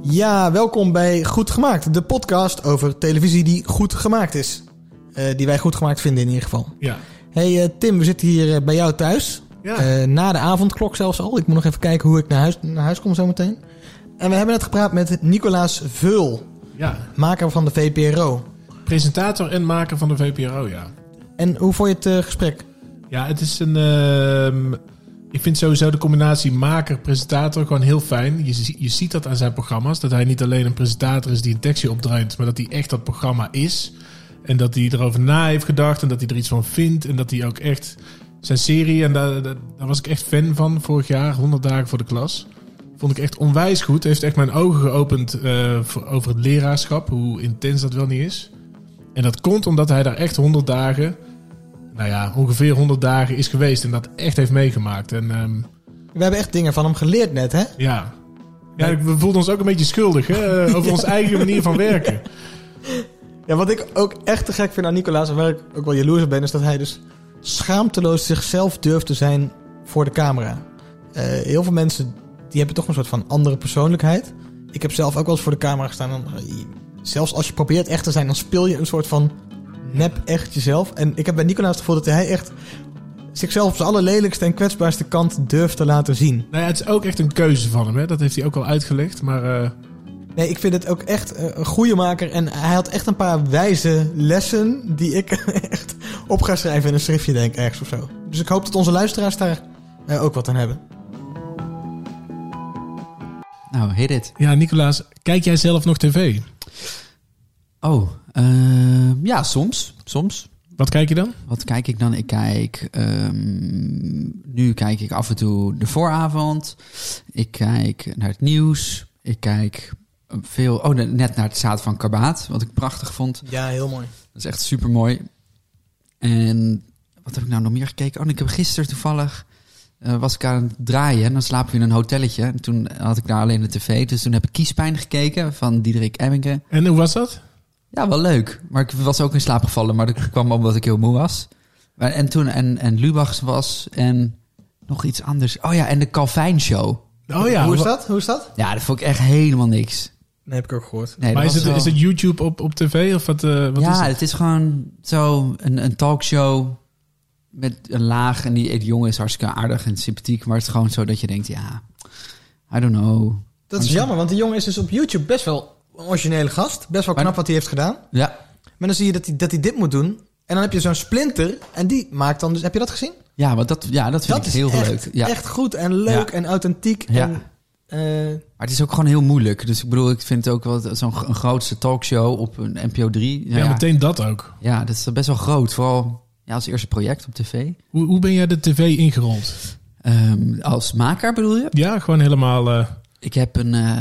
Ja, welkom bij Goed Gemaakt, de podcast over televisie die goed gemaakt is. Die wij goed gemaakt vinden in ieder geval. Ja. Hey Tim, we zitten hier bij jou thuis. Ja. Na de avondklok zelfs al. Ik moet nog even kijken hoe ik naar huis kom zometeen. En we hebben net gepraat met Nicolaas Veul, maker van de VPRO. Presentator en maker van de VPRO, ja. En hoe vond je het gesprek? Ja, het is ik vind sowieso de combinatie maker-presentator gewoon heel fijn. Je ziet dat aan zijn programma's. Dat hij niet alleen een presentator is die een tekstje opdraait, maar dat hij echt dat programma is. En dat hij erover na heeft gedacht en dat hij er iets van vindt. En dat hij ook echt zijn serie, en daar was ik echt fan van vorig jaar, 100 dagen voor de klas. Vond ik echt onwijs goed. Heeft echt mijn ogen geopend over het leraarschap. Hoe intens dat wel niet is. En dat komt omdat hij daar echt 100 dagen... ongeveer 100 dagen is geweest en dat echt heeft meegemaakt. En, we hebben echt dingen van hem geleerd net, hè? Ja, we voelden ons ook een beetje schuldig, hè? Over onze eigen manier van werken. Ja, wat ik ook echt te gek vind aan Nicolaas, en waar ik ook wel jaloers op ben, is dat hij dus schaamteloos zichzelf durft te zijn voor de camera. Heel veel mensen, die hebben toch een soort van andere persoonlijkheid. Ik heb zelf ook wel eens voor de camera gestaan. Dan, zelfs als je probeert echt te zijn, dan speel je een soort van nep echt jezelf. En ik heb bij Nicolaas het gevoel dat hij echt zichzelf op zijn allerlelijkste en kwetsbaarste kant durft te laten zien. Nou ja, het is ook echt een keuze van hem, hè? Dat heeft hij ook al uitgelegd, maar... Nee, ik vind het ook echt een goede maker. En hij had echt een paar wijze lessen die ik echt op ga schrijven in een schriftje, denk ik, ergens of zo. Dus ik hoop dat onze luisteraars daar ook wat aan hebben. Nou, hit it. Ja, Nicolaas, kijk jij zelf nog tv? Oh, ja, soms. Wat kijk je dan? Wat kijk ik dan? Ik kijk... nu kijk ik af en toe de vooravond. Ik kijk naar het nieuws. Ik kijk veel... net naar het Zaad van Karbaat, wat ik prachtig vond. Ja, heel mooi. Dat is echt super mooi. En wat heb ik nou nog meer gekeken? Ik heb gisteren toevallig... was ik aan het draaien en dan slapen we in een hotelletje. En toen had ik daar alleen de tv. Dus toen heb ik Kiespijn gekeken van Diederik Ebbingen. En hoe was dat? Ja, wel leuk. Maar ik was ook in slaap gevallen. Maar dat kwam omdat ik heel moe was. En toen en Lubachs was en nog iets anders. Oh ja, en de Calvijn Show. Oh ja. Hoe is dat? Ja, dat vond ik echt helemaal niks. Nee, heb ik ook gehoord. Nee, maar is het YouTube op tv of wat ja, is het? Het is gewoon zo een talkshow met een laag. En die jongen is hartstikke aardig en sympathiek. Maar het is gewoon zo dat je denkt, ja, I don't know. Dat is jammer, want die jongen is dus op YouTube best wel een originele gast. Best wel knap wat hij heeft gedaan. Ja. Maar dan zie je dat hij dit moet doen. En dan heb je zo'n Splinter. En die maakt dan dus... Heb je dat gezien? Ja, maar dat vind ik heel leuk. Ja. Echt goed en leuk en authentiek. Ja. En, maar het is ook gewoon heel moeilijk. Dus ik bedoel, ik vind het ook wel zo'n grootste talkshow op een NPO 3. Ja, meteen dat ook. Ja, dat is best wel groot. Vooral als eerste project op tv. Hoe ben jij de tv ingerold? Als maker bedoel je? Ja, gewoon helemaal... Ik heb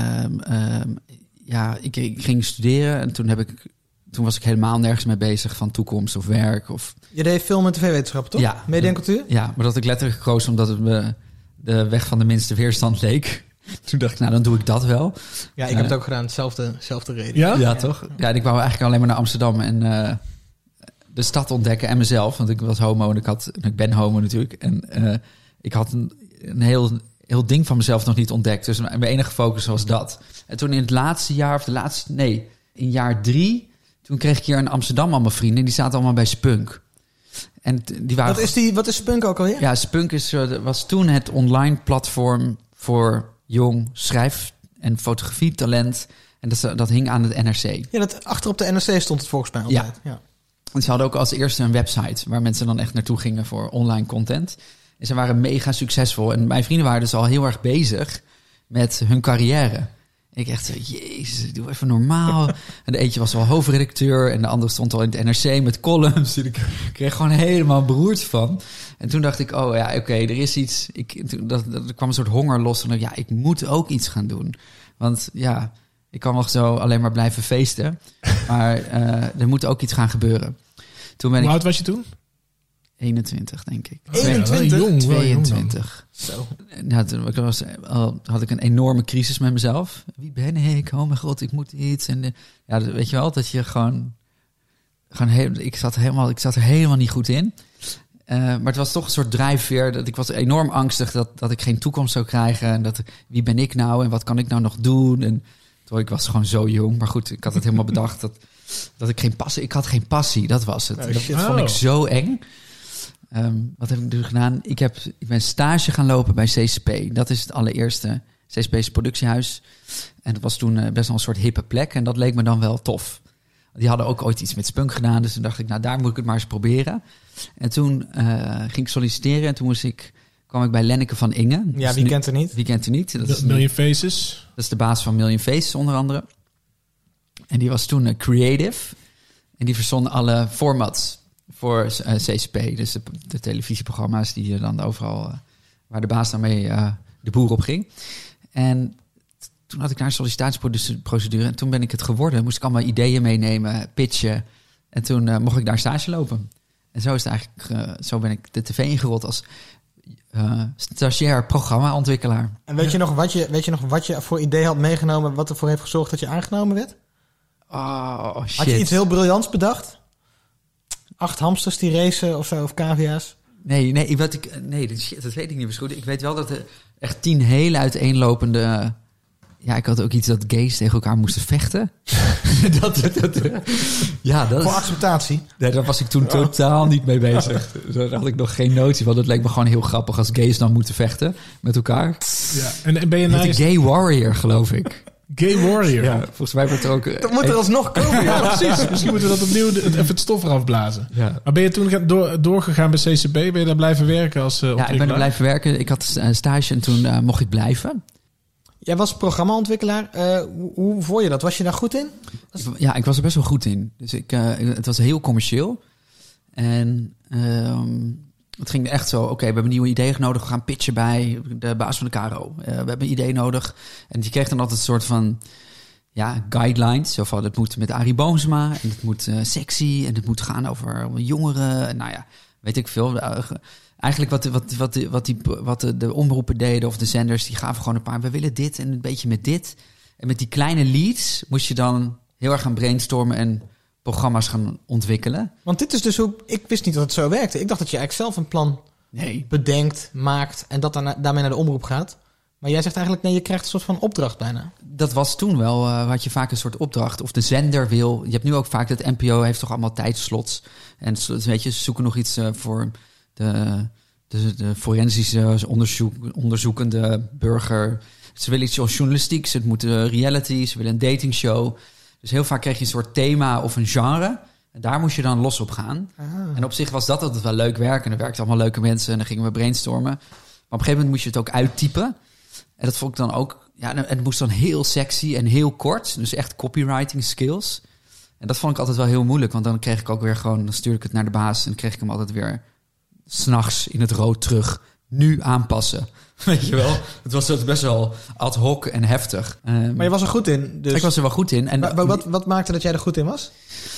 ik ging studeren en toen was ik helemaal nergens mee bezig van toekomst of werk. Je deed film en tv-wetenschappen, toch? Ja. Media en cultuur? Ja, maar dat had ik letterlijk gekozen omdat het me de weg van de minste weerstand leek. Toen dacht ik, nou dan doe ik dat wel. Ja, ik heb het ook gedaan, hetzelfde reden. Ja? Ja, toch? Ja, en ik wou eigenlijk alleen maar naar Amsterdam en de stad ontdekken en mezelf. Want ik was homo en ik ben homo natuurlijk. En ik had een heel ding van mezelf nog niet ontdekt. Dus mijn enige focus was dat. En toen in het laatste jaar, in jaar 3... toen kreeg ik hier in Amsterdam allemaal vrienden. Die zaten allemaal bij Spunk. En die waren... Wat is Spunk ook alweer? Ja, Spunk was toen het online platform voor jong schrijf- en fotografietalent. En dat hing aan het NRC. Ja, achter op de NRC stond het volgens mij altijd. Ja. En ze hadden ook als eerste een website waar mensen dan echt naartoe gingen voor online content. En ze waren mega succesvol. En mijn vrienden waren dus al heel erg bezig met hun carrière. Ik echt zo, jezus, doe even normaal. En de eentje was wel hoofdredacteur en de andere stond al in het NRC met columns. Dus ik kreeg gewoon helemaal beroerd van. En toen dacht ik, oké, er is iets. Er kwam een soort honger los. En ik moet ook iets gaan doen. Want ja, ik kan wel zo alleen maar blijven feesten. Maar er moet ook iets gaan gaan gebeuren. Hoe oud was je toen? 21, denk ik. 21? Jong, 22. Zo. Ja, toen had ik een enorme crisis met mezelf. Wie ben ik? Oh mijn god, ik moet iets. En weet je wel, dat je gewoon ik zat er helemaal niet goed in. Maar het was toch een soort drijfveer. Dat ik was enorm angstig dat ik geen toekomst zou krijgen. En wie ben ik nou en wat kan ik nou nog doen? En Terwijl ik was gewoon zo jong. Maar goed, ik had het helemaal bedacht dat ik geen passie... Ik had geen passie, dat was het. Dat vond ik zo eng. Wat heb ik dus gedaan? Ik ben stage gaan lopen bij CCP. Dat is het allereerste. CCP is productiehuis. En dat was toen best wel een soort hippe plek. En dat leek me dan wel tof. Die hadden ook ooit iets met Spunk gedaan. Dus toen dacht ik, nou daar moet ik het maar eens proberen. En toen ging ik solliciteren. En toen kwam ik bij Lenneke van Inge. Ja, dus wie kent er niet? Wie kent er niet? Dat is Million Faces. Dat is de baas van Million Faces onder andere. En die was toen creative. En die verzon alle formats voor CCP. Dus de televisieprogramma's die je dan overal... waar de baas daarmee de boer op ging. En toen had ik daar een sollicitatieprocedure. En toen ben ik het geworden. Moest ik allemaal ideeën meenemen, pitchen. En toen mocht ik daar stage lopen. En zo is het eigenlijk... zo ben ik de tv ingerold als stagiair programmaontwikkelaar. En weet je nog wat je voor idee had meegenomen... wat ervoor heeft gezorgd dat je aangenomen werd? Oh, shit. Had je iets heel briljants bedacht? 8 hamsters die racen of zo, of cavia's? Nee, dat weet ik niet meer zo goed. Ik weet wel dat er echt 10 hele uiteenlopende... Ja, ik had ook iets dat gays tegen elkaar moesten vechten. Voor acceptatie? Nee, daar was ik toen totaal niet mee bezig. Daar had ik nog geen notie van. Dat leek me gewoon heel grappig als gays dan moeten vechten met elkaar. Ja, en ben je een gay warrior, geloof ik. Gay warrior? Ja, volgens mij wordt er ook... Dat moet er alsnog komen. Ja, precies. Misschien moeten we dat opnieuw even het stof eraf blazen. Ja. Maar ben je toen doorgegaan bij CCP? Ben je daar blijven werken als ontwikkelaar? Ja, ik ben er blijven werken. Ik had een stage en toen mocht ik blijven. Jij was programmaontwikkelaar. Hoe vond je dat? Was je daar goed in? Ja, ik was er best wel goed in. Dus het was heel commercieel. En het ging echt zo... Oké, we hebben nieuwe ideeën nodig. We gaan pitchen bij de baas van de KRO. We hebben een idee nodig. En die kreeg dan altijd een soort van... Ja, guidelines. Zo van, het moet met Arie Boomsma. En het moet sexy. En het moet gaan over jongeren. Nou ja, weet ik veel. Eigenlijk wat de omroepen deden of de zenders, die gaven gewoon een paar... We willen dit en een beetje met dit. En met die kleine leads moest je dan heel erg gaan brainstormen en programma's gaan ontwikkelen. Want dit is dus hoe... Ik wist niet dat het zo werkte. Ik dacht dat je eigenlijk zelf een plan bedenkt, maakt... en dat daarmee naar de omroep gaat. Maar jij zegt eigenlijk, nee, je krijgt een soort van opdracht bijna. Dat was toen wel, had je vaak een soort opdracht. Of de zender wil... Je hebt nu ook vaak, dat NPO heeft toch allemaal tijdslots. En weet je, ze zoeken nog iets voor... De forensische onderzoekende burger. Ze willen iets journalistieks, het moet reality, ze willen een datingshow. Dus heel vaak kreeg je een soort thema of een genre. En daar moest je dan los op gaan. En op zich was dat altijd wel leuk werk. En er werkten allemaal leuke mensen en dan gingen we brainstormen. Maar op een gegeven moment moest je het ook uittypen. En dat vond ik dan ook... Ja, en het moest dan heel sexy en heel kort. Dus echt copywriting skills. En dat vond ik altijd wel heel moeilijk. Want dan kreeg ik ook weer gewoon... Dan stuurde ik het naar de baas en dan kreeg ik hem altijd weer... 'S'nachts in het rood terug. Nu aanpassen. Weet je wel? Het was best wel ad hoc en heftig. Maar je was er goed in. Dus... Ik was er wel goed in. En wat maakte dat jij er goed in was?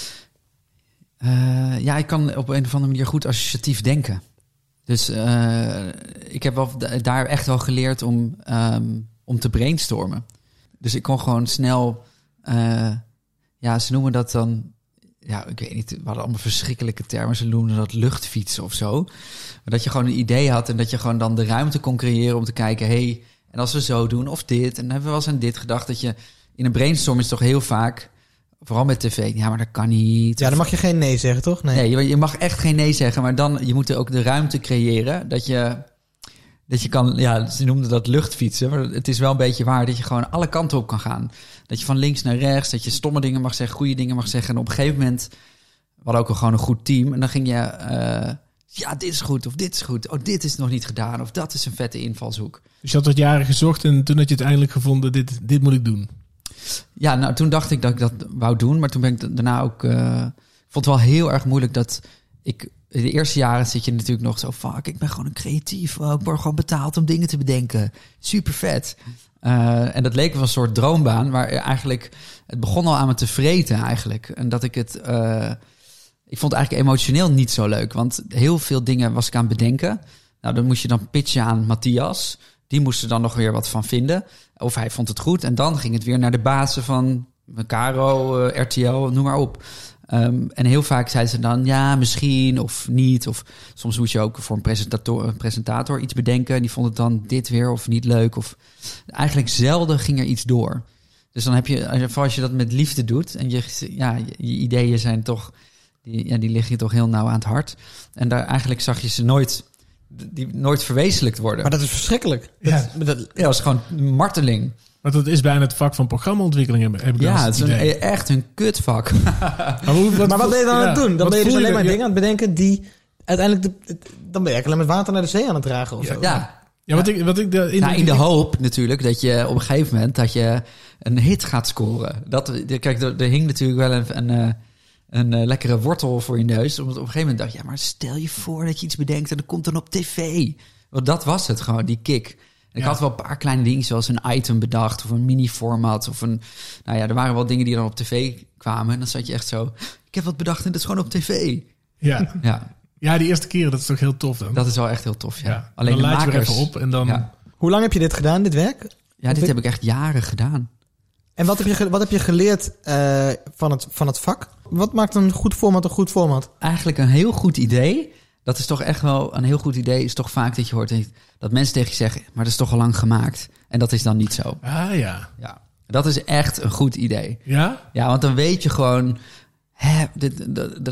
Ja, ik kan op een of andere manier goed associatief denken. Dus ik heb wel daar echt wel geleerd om te brainstormen. Dus ik kon gewoon snel... ze noemen dat dan... Ja, ik weet niet, we hadden allemaal verschrikkelijke termen. Ze noemden dat luchtfietsen of zo. Maar dat je gewoon een idee had en dat je gewoon dan de ruimte kon creëren om te kijken... hey, en als we zo doen of dit. En dan hebben we wel eens aan dit gedacht dat je... In een brainstorm is toch heel vaak, vooral met tv... Ja, maar dat kan niet. Ja, dan mag je geen nee zeggen, toch? Nee, je mag echt geen nee zeggen. Maar dan, je moet ook de ruimte creëren dat je kan... Ja, ze noemden dat luchtfietsen. Maar het is wel een beetje waar dat je gewoon alle kanten op kan gaan. Dat je van links naar rechts, dat je stomme dingen mag zeggen, goede dingen mag zeggen. En op een gegeven moment, we hadden ook gewoon een goed team. En dan ging je, ja, dit is goed of dit is goed. Oh, dit is nog niet gedaan of dat is een vette invalshoek. Dus je had wat jaren gezocht en toen had je het eindelijk gevonden, dit moet ik doen. Ja, nou, toen dacht ik dat ik dat wou doen. Maar toen ben ik daarna ook... ik vond het wel heel erg moeilijk dat ik... In de eerste jaren zit je natuurlijk nog zo... Fuck, ik ben gewoon een creatief. Ik word gewoon betaald om dingen te bedenken. Super vet. En dat leek wel een soort droombaan. Maar eigenlijk... Het begon al aan me te vreten eigenlijk. En dat ik het... ik vond het eigenlijk emotioneel niet zo leuk. Want heel veel dingen was ik aan het bedenken. Nou, dan moest je dan pitchen aan Matthias. Die moest er dan nog weer wat van vinden. Of hij vond het goed. En dan ging het weer naar de bazen van Caro, RTL, noem maar op. En heel vaak zeiden ze dan, ja, misschien of niet. Of soms moet je ook voor een presentator iets bedenken. En die vond het dan dit weer of niet leuk. Of eigenlijk zelden ging er iets door. Dus dan heb je, als je dat met liefde doet en je ideeën zijn toch, die liggen je toch heel nauw aan het hart. En daar eigenlijk zag je ze nooit verwezenlijkt worden. Maar dat is verschrikkelijk. Dat is gewoon marteling. Maar dat is bijna het vak van programmaontwikkeling. Heb ik het is echt een kutvak. Maar wat ben je dan aan het doen? Dan ben je dus alleen maar dingen aan het bedenken die uiteindelijk... Dan ben je alleen met water naar de zee aan het dragen. Of zo. In de hoop natuurlijk dat je op een gegeven moment dat je een hit gaat scoren. Kijk, er hing natuurlijk wel een lekkere wortel voor je neus. Op een gegeven moment dacht je, maar stel je voor dat je iets bedenkt en dat komt dan op tv. Want dat was het gewoon, die kick. Ik had wel een paar kleine dingen, zoals een item bedacht of een mini-format. Of er waren wel dingen die dan op tv kwamen. En dan zat je echt zo, ik heb wat bedacht en dat is gewoon op tv. Ja, die eerste keren, dat is toch heel tof dan? Dat is wel echt heel tof, ja. Alleen dan de makers... je weer even op en dan... Ja. Hoe lang heb je dit gedaan, dit werk? Ja, dit heb ik echt jaren gedaan. En wat heb je geleerd van het vak? Wat maakt een goed format? Eigenlijk een heel goed idee. Dat is toch echt wel een heel goed idee. Is toch vaak dat je hoort dat mensen tegen je zeggen, maar dat is toch al lang gemaakt. En dat is dan niet zo. Ah ja. Dat is echt een goed idee. Ja? Ja, want dan weet je gewoon, het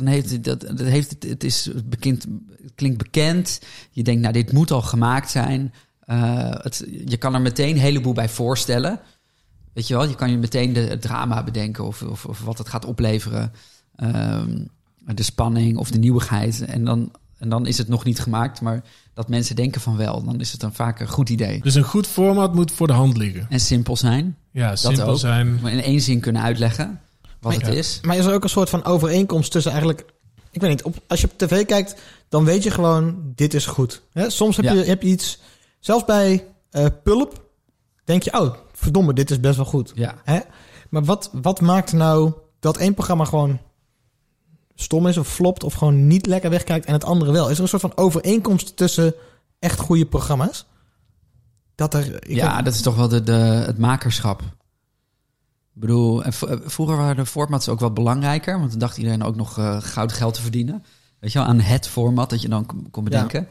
klinkt bekend. Je denkt, nou, dit moet al gemaakt zijn. Je kan er meteen een heleboel bij voorstellen. Weet je wel, je kan je meteen het drama bedenken of wat het gaat opleveren. De spanning of de nieuwigheid. En dan is het nog niet gemaakt, maar dat mensen denken van wel. Dan is het dan vaak een goed idee. Dus een goed format moet voor de hand liggen. En simpel zijn. Ja, simpel zijn. Maar in 1 zin kunnen uitleggen wat het is. Maar is er ook een soort van overeenkomst tussen eigenlijk... Ik weet niet, als je op tv kijkt, dan weet je gewoon, dit is goed. Soms heb je iets... Zelfs bij Pulp denk je, oh, verdomme, dit is best wel goed. Ja. Maar wat maakt nou dat één programma gewoon stom is of flopt of gewoon niet lekker wegkijkt en het andere wel? Is er een soort van overeenkomst tussen echt goede programma's? Dat is toch wel het makerschap. Ik bedoel, vroeger waren de formats ook wel belangrijker, want dan dacht iedereen ook nog goud geld te verdienen. Weet je wel, aan het format dat je dan kon bedenken.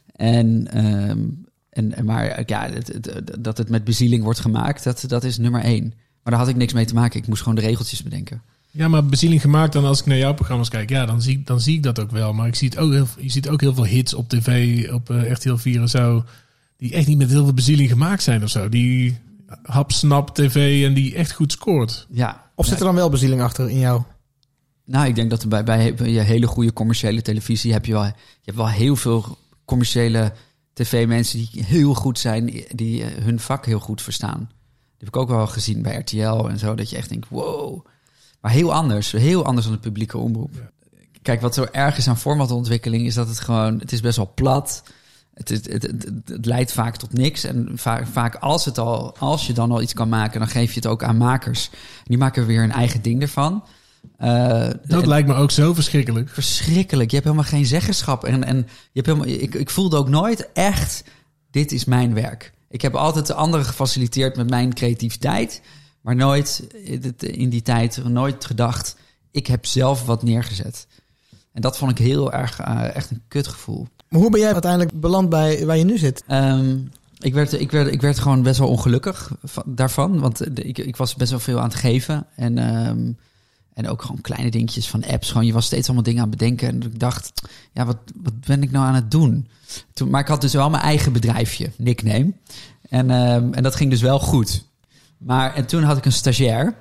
Ja. Maar dat het met bezieling wordt gemaakt, dat is nummer 1. Maar daar had ik niks mee te maken. Ik moest gewoon de regeltjes bedenken. Ja, maar bezieling gemaakt, dan als ik naar jouw programma's kijk, ja, dan zie ik dat ook wel. Maar je ziet ook heel veel hits op tv, op RTL 4 en zo, die echt niet met heel veel bezieling gemaakt zijn of zo. Die hap-snap tv en die echt goed scoort. Ja. Of zit er dan wel bezieling achter in jou? Nou, ik denk dat er bij je hele goede commerciële televisie je hebt wel heel veel commerciële tv-mensen die heel goed zijn, die hun vak heel goed verstaan. Die heb ik ook wel gezien bij RTL en zo, dat je echt denkt, wow. Maar heel anders dan de publieke omroep. Ja. Kijk, wat zo erg is aan formatontwikkeling is dat het is best wel plat. Het leidt vaak tot niks. En vaak als je dan al iets kan maken, dan geef je het ook aan makers. Die maken weer een eigen ding ervan. Dat lijkt me ook zo verschrikkelijk. Verschrikkelijk. Je hebt helemaal geen zeggenschap. En je hebt ik voelde ook nooit echt, dit is mijn werk. Ik heb altijd de anderen gefaciliteerd met mijn creativiteit. Maar nooit in die tijd nooit gedacht, ik heb zelf wat neergezet. En dat vond ik heel erg echt een kutgevoel. Maar hoe ben jij uiteindelijk beland bij waar je nu zit? Ik werd gewoon best wel ongelukkig daarvan. Want ik was best wel veel aan het geven. En ook gewoon kleine dingetjes van apps. Gewoon, je was steeds allemaal dingen aan het bedenken. En ik dacht, ja, wat ben ik nou aan het doen? Maar ik had dus wel mijn eigen bedrijfje, Nickname. En dat ging dus wel goed. En toen had ik een stagiair.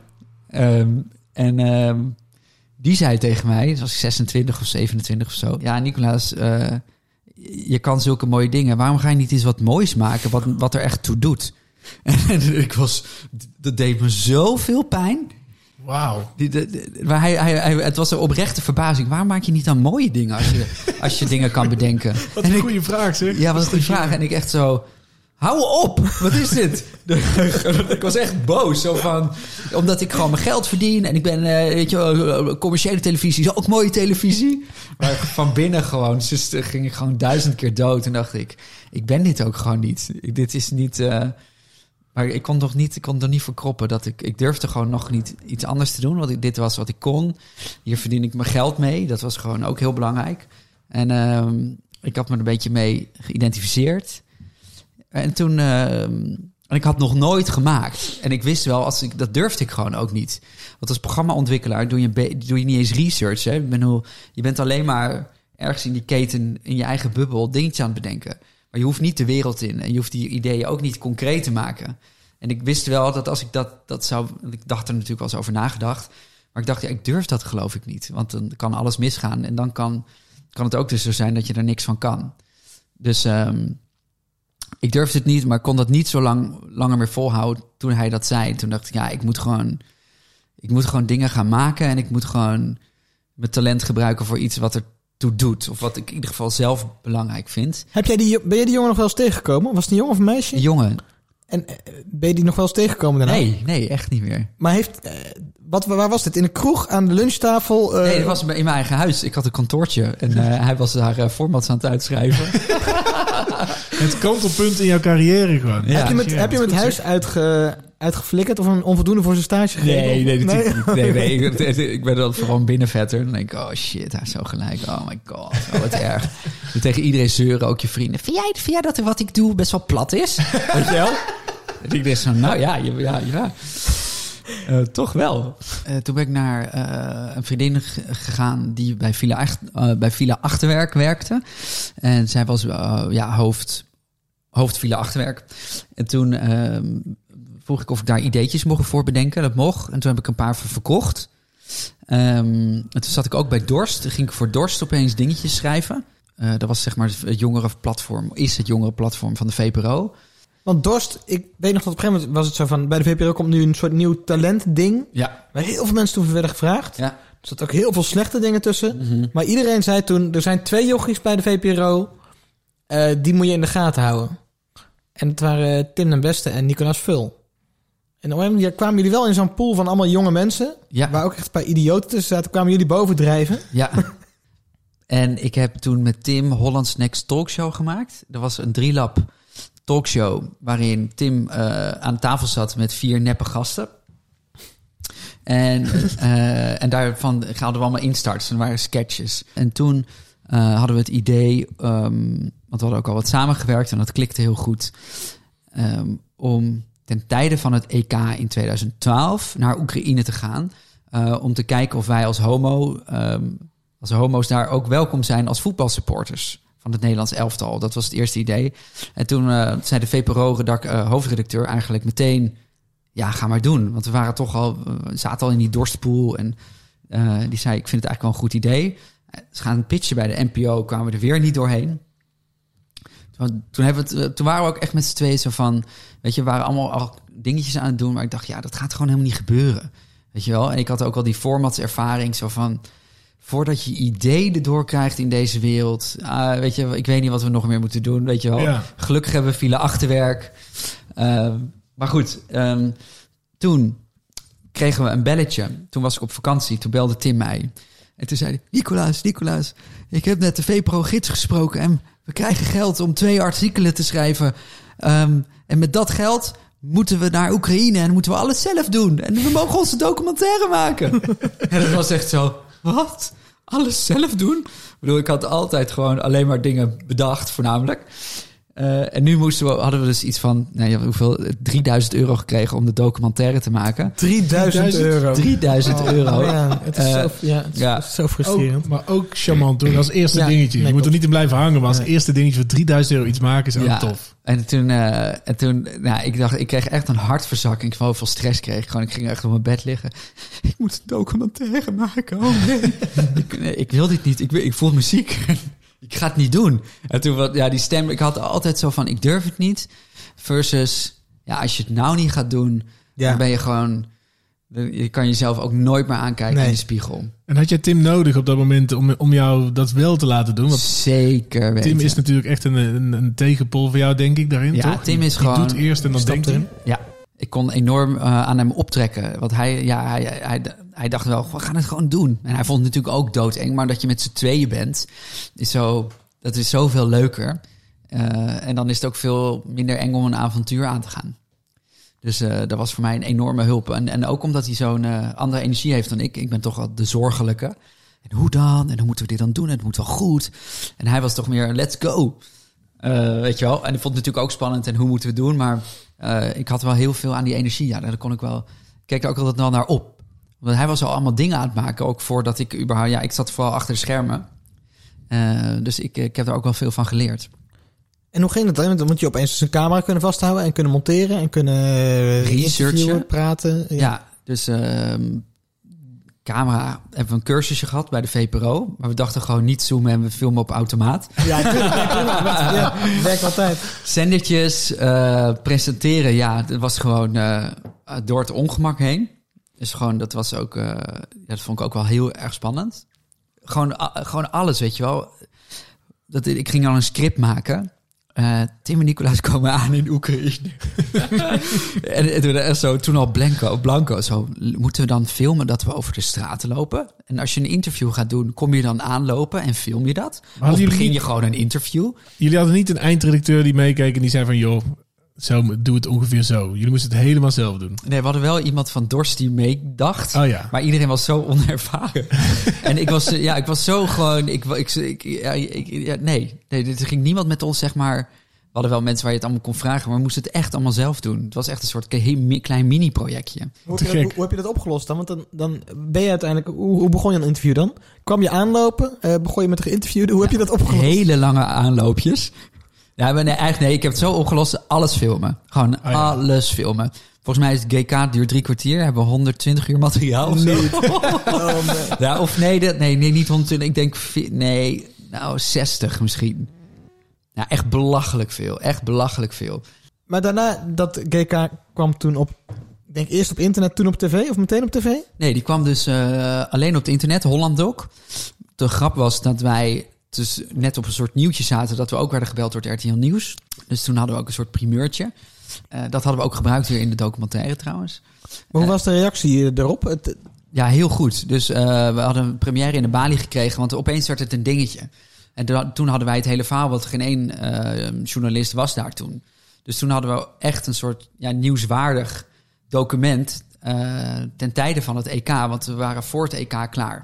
Die zei tegen mij, dat was ik 26 of 27 of zo. Ja, Nicolaas, je kan zulke mooie dingen. Waarom ga je niet eens wat moois maken wat er echt toe doet? En dat deed me zoveel pijn. Wauw. Het was een oprechte verbazing. Waarom maak je niet dan mooie dingen als je dingen kan bedenken? Wat een goede vraag, zeg. Ja, wat een goede vraag. En ik echt zo, hou op, wat is dit? Ik was echt boos. Omdat ik gewoon mijn geld verdien. En ik ben, commerciële televisie is ook mooie televisie. Maar van binnen gewoon, ging ik gewoon 1000 keer dood. En dacht ik ben dit ook gewoon niet. Dit is niet... Maar ik kon er niet voor kroppen. Dat ik durfde gewoon nog niet iets anders te doen. Dit was wat ik kon. Hier verdien ik mijn geld mee. Dat was gewoon ook heel belangrijk. En ik had me er een beetje mee geïdentificeerd. En toen En ik had nog nooit gemaakt. En ik wist wel, dat durfde ik gewoon ook niet. Want als programmaontwikkelaar doe je niet eens research. Hè? Je bent alleen maar ergens in die keten, in je eigen bubbel, dingetjes aan het bedenken. Maar je hoeft niet de wereld in. En je hoeft die ideeën ook niet concreet te maken. En ik wist wel dat als ik dat zou... Ik dacht er natuurlijk wel eens over nagedacht. Maar ik dacht, ik durf dat geloof ik niet. Want dan kan alles misgaan. En dan kan het ook dus zo zijn dat je er niks van kan. Dus ik durfde het niet, maar kon dat niet zo langer meer volhouden toen hij dat zei. Toen dacht ik, ik moet gewoon dingen gaan maken. En ik moet gewoon mijn talent gebruiken voor iets wat er toe doet. Of wat ik in ieder geval zelf belangrijk vind. Ben je die jongen nog wel eens tegengekomen? Was het een jongen of een meisje? Een jongen. En ben je die nog wel eens tegengekomen daarna? Nee, echt niet meer. Maar waar was dit? In een kroeg aan de lunchtafel? Nee, dat was in mijn eigen huis. Ik had een kantoortje en hij was daar formats aan het uitschrijven. Het kantelpunt in jouw carrière gewoon. Ja. Heb je hem het huis uitgeflikkerd of een onvoldoende voor zijn stage gegeven? Nee, natuurlijk niet. Nee. Ik ben dan gewoon binnenvetter. Dan denk ik, oh shit, hij is zo gelijk. Oh my god, wat erg. En tegen iedereen zeuren, ook je vrienden. Vind jij dat wat ik doe best wel plat is? Weet je wel? En ik dacht zo, nou ja. Toch wel. Toen ben ik naar een vriendin gegaan die bij Villa Achterwerk werkte. En zij was hoofd Villa Achterwerk. En toen vroeg ik of ik daar ideetjes mocht voor bedenken. Dat mocht. En toen heb ik een paar verkocht. En toen zat ik ook bij Dorst. Toen ging ik voor Dorst opeens dingetjes schrijven. Dat was zeg maar het jongerenplatform van de VPRO. Want Dorst, ik weet nog dat op een gegeven moment was het zo van... bij de VPRO komt nu een soort nieuw talentding. Ja. Waar heel veel mensen toen werden gevraagd. Ja. Er zat ook heel veel slechte dingen tussen. Mm-hmm. Maar iedereen zei toen... er zijn 2 jochies bij de VPRO. Die moet je in de gaten houden. En het waren Tim den Beste en Nicolas Vul. En op een moment kwamen jullie wel in zo'n pool van allemaal jonge mensen. Ja. Waar ook echt een paar idioten tussen zaten. Kwamen jullie bovendrijven. Ja. En ik heb toen met Tim Holland's Next Talkshow gemaakt. Dat was een 3-lap talkshow waarin Tim aan tafel zat met 4 neppe gasten. En daarvan hadden we allemaal instarts. En er waren sketches. En toen hadden we het idee, want we hadden ook al wat samengewerkt en dat klikte heel goed, om ten tijde van het EK in 2012 naar Oekraïne te gaan. Om te kijken of wij als homo's daar ook welkom zijn als voetbalsupporters van het Nederlands elftal. Dat was het eerste idee. En toen zei de VPRO-hoofdredacteur eigenlijk meteen, ja, ga maar doen. Want we zaten al in die dorstpool. En die zei, ik vind het eigenlijk wel een goed idee. Ze gaan pitchen bij de NPO, kwamen we er weer niet doorheen. Toen waren we ook echt met z'n tweeën zo van, weet je, we waren allemaal al dingetjes aan het doen. Maar ik dacht, ja, dat gaat gewoon helemaal niet gebeuren. Weet je wel? En ik had ook al die formatservaring zo van, voordat je idee erdoor krijgt in deze wereld, weet je, ik weet niet wat we nog meer moeten doen, weet je wel. Ja. Gelukkig hebben we Villa Achterwerk. Maar goed, toen kregen we een belletje. Toen was ik op vakantie, toen belde Tim mij. En toen zei hij, Nicolaas, ik heb net de VPRO-gids gesproken en we krijgen geld om 2 artikelen te schrijven. En met dat geld moeten we naar Oekraïne en moeten we alles zelf doen. En we mogen onze documentaire maken. En dat was echt zo, wat? Alles zelf doen? Ik bedoel, ik had altijd gewoon alleen maar dingen bedacht, voornamelijk. En nu hadden we dus iets van, hoeveel? 3.000 euro gekregen om de documentaire te maken. 3.000 euro. 3.000 euro. Oh, ja. Het is zo frustrerend. Maar ook charmant doen als eerste dingetje. Je moet er niet in blijven hangen, maar als eerste dingetje voor 3.000 euro iets maken is ook tof. En toen ik kreeg echt een hartverzakking. Ik wou veel stress kreeg. Ik ging echt op mijn bed liggen. Ik moet een documentaire maken. Oh nee. ik wil dit niet. Ik voel me ziek. Ik ga het niet doen. En toen, die stem, ik had altijd zo van, ik durf het niet. Versus, als je het nou niet gaat doen, dan ben je gewoon, je kan jezelf ook nooit meer aankijken in de spiegel. En had jij Tim nodig op dat moment om jou dat wel te laten doen? Want zeker weten. Tim is natuurlijk echt een tegenpol voor jou, denk ik, daarin, ja, toch? Tim is gewoon, die doet eerst en dan denkt hij. Ja, ik kon enorm aan hem optrekken. Want hij dacht wel, we gaan het gewoon doen. En hij vond het natuurlijk ook doodeng. Maar dat je met z'n tweeën bent, dat is zoveel leuker. En dan is het ook veel minder eng om een avontuur aan te gaan. Dus dat was voor mij een enorme hulp. En ook omdat hij zo'n andere energie heeft dan ik. Ik ben toch wel de zorgelijke. En hoe dan? En hoe moeten we dit dan doen? En het moet wel goed. En hij was toch meer, let's go. Weet je wel? En ik vond het natuurlijk ook spannend. En hoe moeten we het doen? Maar ik had wel heel veel aan die energie. Ja, daar kon ik wel... Ik keek er ook altijd wel naar op. Want hij was al allemaal dingen aan het maken. Ook voordat ik überhaupt... Ja, ik zat vooral achter de schermen. Dus ik heb er ook wel veel van geleerd. En hoe ging het dan? Dan moet je opeens een camera kunnen vasthouden en kunnen monteren en kunnen researchen, praten. Ja, dus camera hebben we een cursusje gehad bij de VPRO. Maar we dachten gewoon niet zoomen en we filmen op automaat. Ja, tuurlijk. Werkt altijd. Zendertjes, presenteren, ja, dat was gewoon door het ongemak heen. Dus gewoon, dat was ook, dat vond ik ook wel heel erg spannend. Gewoon alles, weet je wel. Ik ging al een script maken. Tim en Nicolaas komen aan in Oekraïne. en toen al blanco. Zo, moeten we dan filmen dat we over de straten lopen? En als je een interview gaat doen, kom je dan aanlopen en film je dat? Of begin je gewoon een interview? Jullie hadden niet een eindredacteur die meekeek en die zei van... joh, doe het ongeveer zo. Jullie moesten het helemaal zelf doen. Nee, we hadden wel iemand van Dorst die meedacht. Oh ja. Maar iedereen was zo onervaren. En ik was zo gewoon... Nee, er ging niemand met ons, zeg maar... We hadden wel mensen waar je het allemaal kon vragen... maar we moesten het echt allemaal zelf doen. Het was echt een soort klein mini-projectje. Hoe heb je dat opgelost dan? Want dan ben je uiteindelijk... Hoe begon je een interview dan? Kwam je aanlopen? Begon je met een interview? Hoe heb je dat opgelost? Hele lange aanloopjes. Ja, nee, ik heb het zo opgelost. Alles filmen. Gewoon alles filmen. Volgens mij is het GK duurt 3 kwartier. Hebben we 120 uur materiaal of zo. Ja, of nee, niet 120. Ik denk, 60 misschien. Ja, echt belachelijk veel. Maar daarna, dat GK kwam toen op... Ik denk eerst op internet, toen op tv of meteen op tv? Nee, die kwam dus alleen op het internet, Hollanddoc. De grap was dat wij dus net op een soort nieuwtje zaten... dat we ook werden gebeld door het RTL Nieuws. Dus toen hadden we ook een soort primeurtje. Dat hadden we ook gebruikt weer in de documentaire trouwens. Maar hoe was de reactie erop? Ja, heel goed. Dus we hadden een première in de Bali gekregen... want opeens werd het een dingetje. En toen hadden wij het hele verhaal... want geen één journalist was daar toen. Dus toen hadden we echt een soort nieuwswaardig document... ten tijde van het EK, want we waren voor het EK klaar.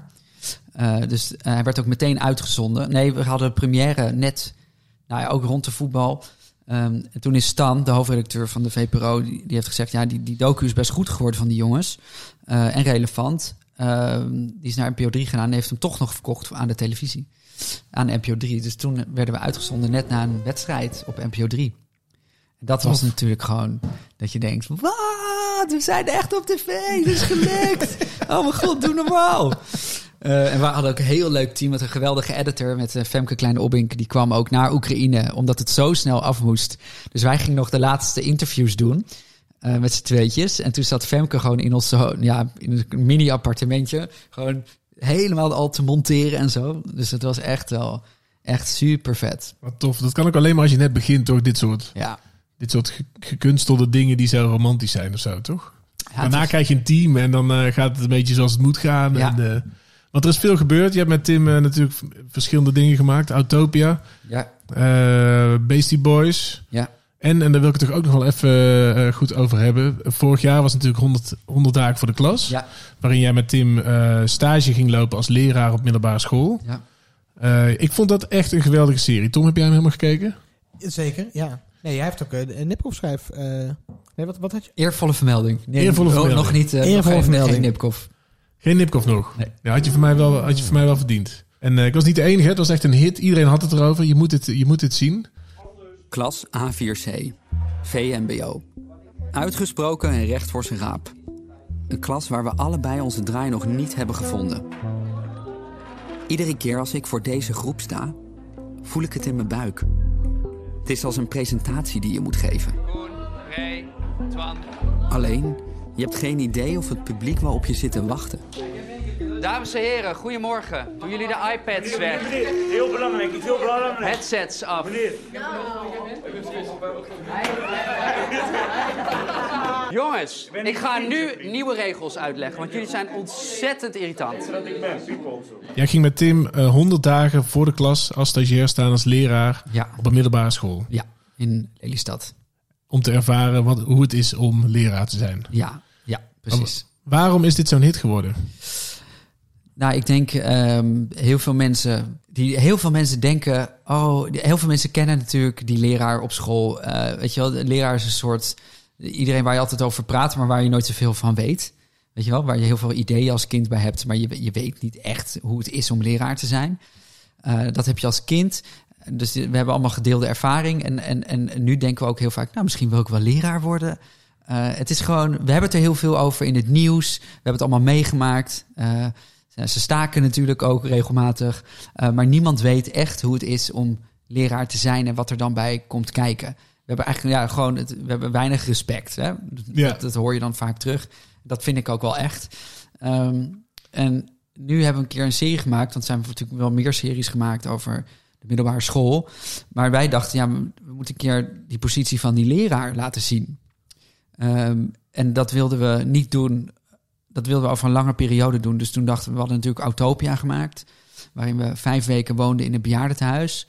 Dus hij werd ook meteen uitgezonden. Nee, we hadden première net, ook rond de voetbal. En toen is Stan, de hoofdredacteur van de VPRO... die heeft gezegd, ja, die docu is best goed geworden van die jongens. En relevant. Die is naar NPO 3 gedaan en heeft hem toch nog verkocht aan de televisie. Aan NPO 3. Dus toen werden we uitgezonden net na een wedstrijd op NPO 3. En dat was natuurlijk gewoon dat je denkt... Wat? We zijn echt op tv. Het is gelukt. Oh mijn god, doe normaal. En we hadden ook een heel leuk team met een geweldige editor... met Femke Kleine-Obbink. Die kwam ook naar Oekraïne, omdat het zo snel af moest. Dus wij gingen nog de laatste interviews doen... met z'n tweetjes. En toen zat Femke gewoon in ons in een mini-appartementje... gewoon helemaal al te monteren en zo. Dus het was echt wel echt super vet. Wat tof. Dat kan ook alleen maar als je net begint, toch? Dit soort gekunstelde dingen die zo romantisch zijn of zo, toch? Ja, daarna krijg je een team en dan gaat het een beetje zoals het moet gaan. Ja. Want er is veel gebeurd. Je hebt met Tim natuurlijk verschillende dingen gemaakt. Autopia. Ja. Beastie Boys. Ja. En daar wil ik het toch ook nog wel even goed over hebben. Vorig jaar was natuurlijk 100 dagen voor de klas. Ja. Waarin jij met Tim stage ging lopen als leraar op middelbare school. Ja. Ik vond dat echt een geweldige serie. Tom, heb jij hem helemaal gekeken? Zeker, ja. Nee, jij hebt ook een Nipkoff schrijf. Wat had je? Eervolle vermelding. Nee, eervolle vermelding. Nog niet. Eervolle vermelding. Geen Nipkoff. Geen Nipkoff nog? Nee. Ja, had je voor mij wel verdiend. En ik was niet de enige. Het was echt een hit. Iedereen had het erover. Je moet het zien. Klas A4C. VMBO. Uitgesproken en recht voor zijn raap. Een klas waar we allebei onze draai nog niet hebben gevonden. Iedere keer als ik voor deze groep sta, voel ik het in mijn buik. Het is als een presentatie die je moet geven. Alleen, je hebt geen idee of het publiek wel op je zit te wachten. Dames en heren, goedemorgen. Doen jullie de iPads weg? Heel belangrijk, heel belangrijk. Headsets af. Meneer. Jongens, ik ga nu nieuwe regels uitleggen, want jullie zijn ontzettend irritant. Jij ging met Tim 100 dagen voor de klas als stagiair staan als leraar op een middelbare school. Ja, in Lelystad. Om te ervaren hoe het is om leraar te zijn. Ja, precies. Waarom is dit zo'n hit geworden? Nou, ik denk heel veel mensen denken... heel veel mensen kennen natuurlijk die leraar op school. Weet je wel, de leraar is een soort iedereen waar je altijd over praat, maar waar je nooit zoveel van weet. Weet je wel, waar je heel veel ideeën als kind bij hebt, maar je weet niet echt hoe het is om leraar te zijn. Dat heb je als kind. Dus we hebben allemaal gedeelde ervaring. En nu denken we ook heel vaak, nou, misschien wil ik wel leraar worden. Het is gewoon, we hebben het er heel veel over in het nieuws. We hebben het allemaal meegemaakt. Ze staken natuurlijk ook regelmatig. Maar niemand weet echt hoe het is om leraar te zijn en wat er dan bij komt kijken. We hebben eigenlijk we hebben weinig respect. Hè? Dat hoor je dan vaak terug. Dat vind ik ook wel echt. En nu hebben we een keer een serie gemaakt. Want er zijn natuurlijk wel meer series gemaakt over de middelbare school. Maar wij dachten, we moeten een keer die positie van die leraar laten zien. En dat wilden we niet doen. Dat wilden we over een lange periode doen. Dus toen dachten we hadden natuurlijk Autopia gemaakt. Waarin we 5 weken woonden in een bejaardentehuis.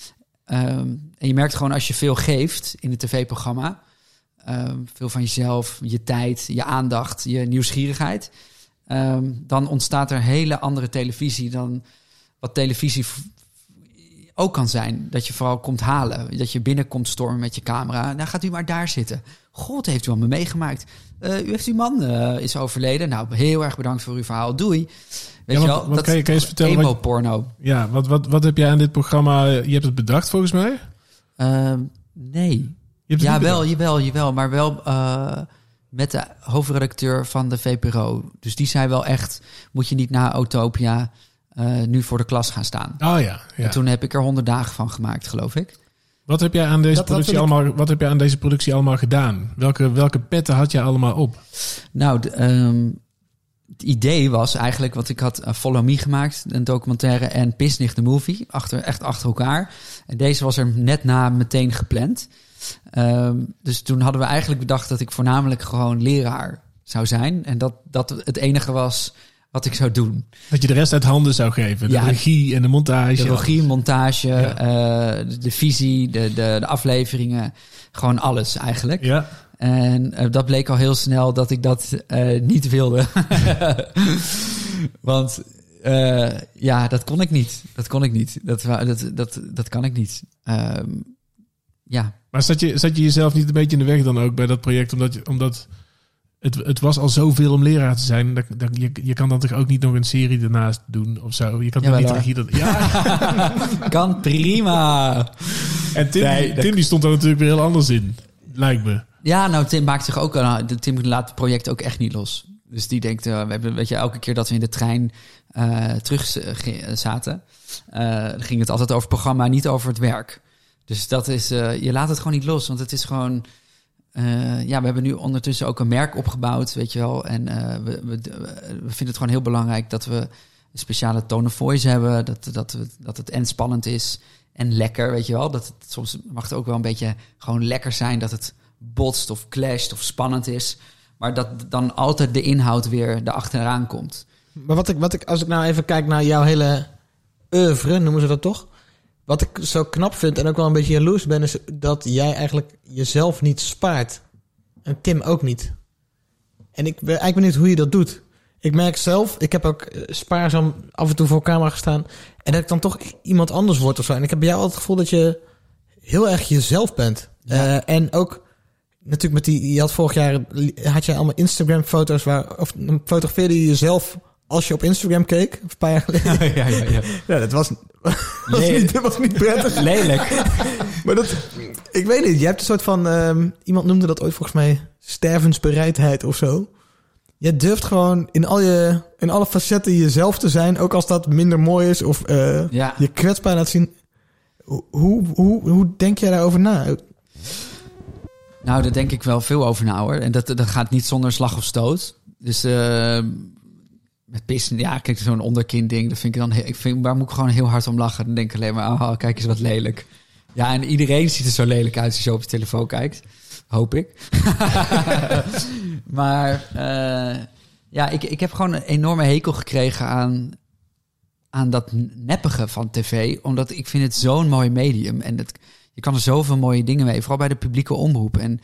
En je merkt gewoon als je veel geeft in het tv-programma. Veel van jezelf, je tijd, je aandacht, je nieuwsgierigheid. Dan ontstaat er hele andere televisie dan wat televisie ook kan zijn. Dat je vooral komt halen. Dat je binnenkomt stormen met je camera. Nou, gaat u maar daar zitten. God, heeft u al me meegemaakt. U heeft uw man is overleden. Nou, heel erg bedankt voor uw verhaal. Doei. Weet je wel? Wat kan je eens vertellen? Emo-porno. Ja, wat heb jij aan dit programma? Je hebt het bedacht volgens mij? Nee. Jawel. Maar wel met de hoofdredacteur van de VPRO. Dus die zei wel echt, moet je niet na Autopia nu voor de klas gaan staan. Oh ja. En toen heb ik er 100 dagen van gemaakt, geloof ik. Wat heb jij aan deze productie allemaal gedaan? Welke petten had jij allemaal op? Nou, het idee was eigenlijk, want ik had Follow Me gemaakt, een documentaire, en Pisnich de Movie, echt achter elkaar. En deze was er net na meteen gepland. Dus toen hadden we eigenlijk bedacht dat ik voornamelijk gewoon leraar zou zijn. En dat het enige was wat ik zou doen. Dat je de rest uit handen zou geven. De regie en de montage. De regie, montage, de visie, de afleveringen. Gewoon alles eigenlijk. Ja. En dat bleek al heel snel dat ik dat niet wilde. Want dat kon ik niet. Dat kan ik niet. Maar zat je jezelf niet een beetje in de weg dan ook bij dat project? Omdat het was al zoveel om leraar te zijn. Je kan dan toch ook niet nog een serie ernaast doen of zo? Je kan toch niet regie dat... Ja, kan prima. En Tim die stond daar natuurlijk weer heel anders in, lijkt me. Ja, nou, Tim maakt zich ook... Tim laat het project ook echt niet los. Dus die denkt, we hebben, weet je, elke keer dat we in de trein terug zaten, ging het altijd over het programma, niet over het werk. Dus dat is, je laat het gewoon niet los, want het is gewoon... we hebben nu ondertussen ook een merk opgebouwd, weet je wel. En we vinden het gewoon heel belangrijk dat we een speciale tone of voice hebben. Dat het en spannend is en lekker, weet je wel. Dat het, soms mag het ook wel een beetje gewoon lekker zijn, dat het botst of clasht of spannend is. Maar dat dan altijd de inhoud weer erachteraan komt. Maar als ik nou even kijk naar jouw hele oeuvre, noemen ze dat toch? Wat ik zo knap vind en ook wel een beetje jaloers ben, is dat jij eigenlijk jezelf niet spaart. En Tim ook niet. En ik ben eigenlijk benieuwd hoe je dat doet. Ik merk zelf, ik heb ook spaarzaam af en toe voor camera gestaan. En dat ik dan toch iemand anders word of zo. En ik heb bij jou altijd het gevoel dat je heel erg jezelf bent. Ja. En ook natuurlijk je had vorig jaar, had jij allemaal Instagram foto's of fotografeerde je jezelf als je op Instagram keek, een paar jaar geleden. Ja. Ja, dat was niet prettig. Lelijk. Maar ik weet niet, je hebt een soort van, iemand noemde dat ooit volgens mij stervensbereidheid of zo. Je durft gewoon in alle facetten jezelf te zijn, ook als dat minder mooi is of je kwetsbaar laat zien. Hoe denk jij daarover na? Nou, daar denk ik wel veel over na, hoor. En dat gaat niet zonder slag of stoot. Dus met pissen, kijk, zo'n onderkin ding, dat vind ik dan daar moet ik gewoon heel hard om lachen. Dan denk ik alleen maar, kijk eens wat lelijk. Ja, en iedereen ziet er zo lelijk uit als je zo op je telefoon kijkt. Hoop ik. Maar ik heb gewoon een enorme hekel gekregen aan dat neppige van tv. Omdat ik vind het zo'n mooi medium. En je kan er zoveel mooie dingen mee. Vooral bij de publieke omroep. En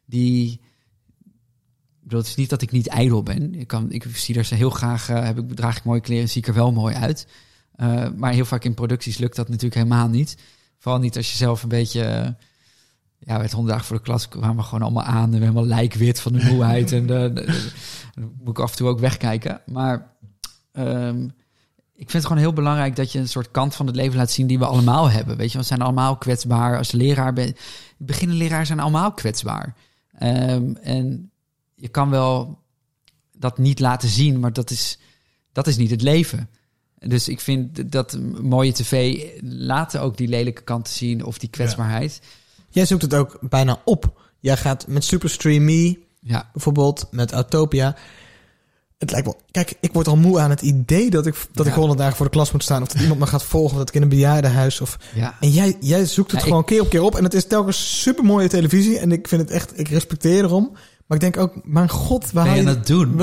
het is niet dat ik niet ijdel ben. Ik zie er heel graag, draag ik mooie kleren, zie ik er wel mooi uit. Maar heel vaak in producties lukt dat natuurlijk helemaal niet. Vooral niet als je zelf een beetje Ja, met 100 dagen voor de klas kwamen we gewoon allemaal aan. En helemaal lijkwit van de moeheid. En dan moet ik af en toe ook wegkijken. Maar ik vind het gewoon heel belangrijk dat je een soort kant van het leven laat zien die we allemaal hebben. Weet je, we zijn allemaal kwetsbaar. Als leraar beginnende leraren zijn allemaal kwetsbaar. En je kan wel dat niet laten zien, maar dat is niet het leven. Dus ik vind dat mooie tv laten ook die lelijke kanten zien of die kwetsbaarheid. Ja. Jij zoekt het ook bijna op. Jij gaat met Superstream Me, bijvoorbeeld met Autopia. Het lijkt wel... Kijk, ik word al moe aan het idee dat ik 100 dagen voor de klas moet staan. Of dat iemand me gaat volgen. Of dat ik in een bejaardenhuis. En jij zoekt het gewoon keer op keer op. En het is telkens super mooie televisie. En ik vind het echt... Ik respecteer erom. Maar ik denk ook... Mijn god, waar ben je dat doen?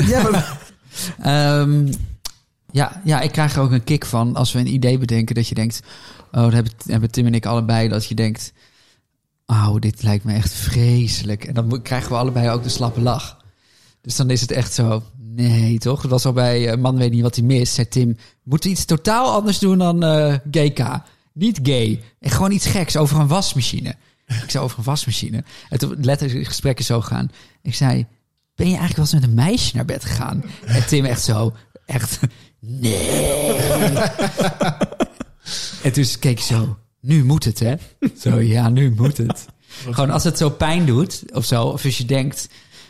Ja, ik krijg er ook een kick van als we een idee bedenken dat je denkt... Oh, dat hebben Tim en ik allebei. Dat je denkt... Oh, dit lijkt me echt vreselijk. En dan krijgen we allebei ook de slappe lach. Dus dan is het echt zo... Nee, toch? Het was al bij Man weet niet wat hij mist. Zei Tim, moeten we iets totaal anders doen dan gayka? Niet gay. En gewoon iets geks over een wasmachine. Ik zei over een wasmachine. En toen letterlijk het gesprek is zo gegaan. Ik zei, ben je eigenlijk wel eens met een meisje naar bed gegaan? En Tim echt zo... Echt, nee. En toen keek ik zo, nu moet het, hè? Zo, ja, nu moet het. Gewoon als het zo pijn doet, of zo. Of als je denkt...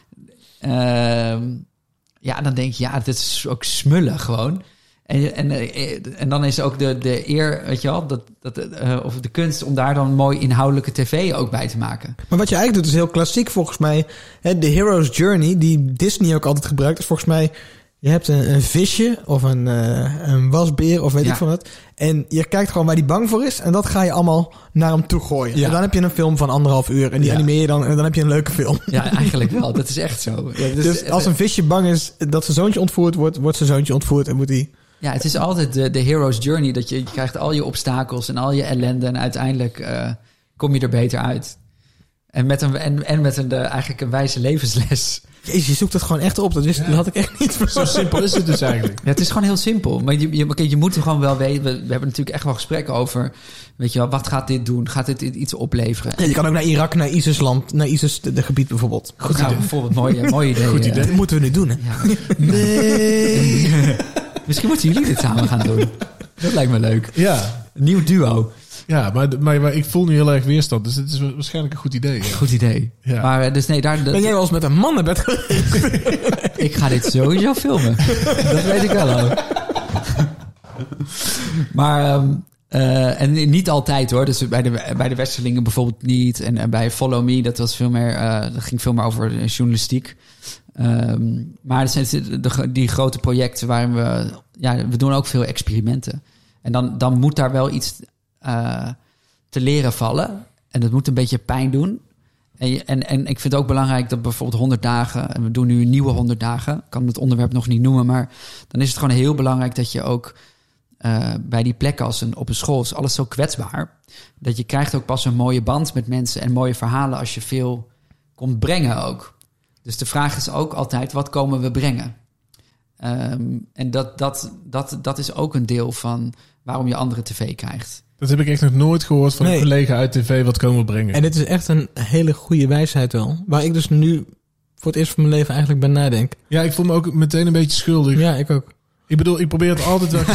dan denk je, ja, dit is ook smullen gewoon. En dan is ook de eer, weet je wel... of de kunst om daar dan mooi inhoudelijke tv ook bij te maken. Maar wat je eigenlijk doet is heel klassiek volgens mij. De Hero's Journey, die Disney ook altijd gebruikt... is volgens mij... Je hebt een visje of een wasbeer of weet ik van wat. En je kijkt gewoon waar die bang voor is. En dat ga je allemaal naar hem toe gooien. Ja. En dan heb je een film van 1,5 uur. En die animeer je dan en dan heb je een leuke film. Ja, eigenlijk wel. Dat is echt zo. Ja, dus als een visje bang is dat zijn zoontje ontvoerd wordt... wordt zijn zoontje ontvoerd en moet hij... Ja, het is altijd de hero's journey. Dat je krijgt al je obstakels en al je ellende. En uiteindelijk kom je er beter uit. En met eigenlijk een wijze levensles... Jezus, je zoekt het gewoon echt op. Dat had ik echt niet voor. Zo simpel is het dus eigenlijk. Ja, het is gewoon heel simpel. Maar je moet er gewoon wel weten... We hebben natuurlijk echt wel gesprekken over... Weet je wel, wat gaat dit doen? Gaat dit iets opleveren? Ja, je kan ook naar Irak, naar ISIS-land... Naar ISIS, de gebied bijvoorbeeld. Goed idee. Bijvoorbeeld mooi idee. Goed idee. Dat moeten we nu doen, hè? Ja. Nee. Misschien moeten jullie dit samen gaan doen. Dat lijkt me leuk. Ja. Een nieuw duo. Ja, maar ik voel nu heel erg weerstand. Dus het is waarschijnlijk een goed idee. Ja. Goed idee. Ja. Maar dus nee, daar... Ben jij wel eens met een man naar bed geweest? Ik ga dit sowieso filmen. Dat weet ik wel al. Maar... en niet altijd hoor. Dus bij de Westerlingen bijvoorbeeld niet. En bij Follow Me, dat was veel meer... dat ging veel meer over journalistiek. Maar er zijn die grote projecten waarin we... Ja, we doen ook veel experimenten. En dan moet daar wel iets... te leren vallen. En dat moet een beetje pijn doen. En ik vind het ook belangrijk dat bijvoorbeeld 100 dagen... en we doen nu een nieuwe 100 dagen... ik kan het onderwerp nog niet noemen... maar dan is het gewoon heel belangrijk dat je ook... bij die plekken op een school is alles zo kwetsbaar... dat je krijgt ook pas een mooie band met mensen... en mooie verhalen als je veel komt brengen ook. Dus de vraag is ook altijd, wat komen we brengen? En dat is ook een deel van waarom je andere tv krijgt. Dat heb ik echt nog nooit gehoord van een collega uit tv. Wat komen we brengen? En dit is echt een hele goede wijsheid wel. Waar ik dus nu voor het eerst van mijn leven eigenlijk bij nadenk. Ja, ik voel me ook meteen een beetje schuldig. Ja, ik ook. Ik bedoel, ik probeer het altijd wel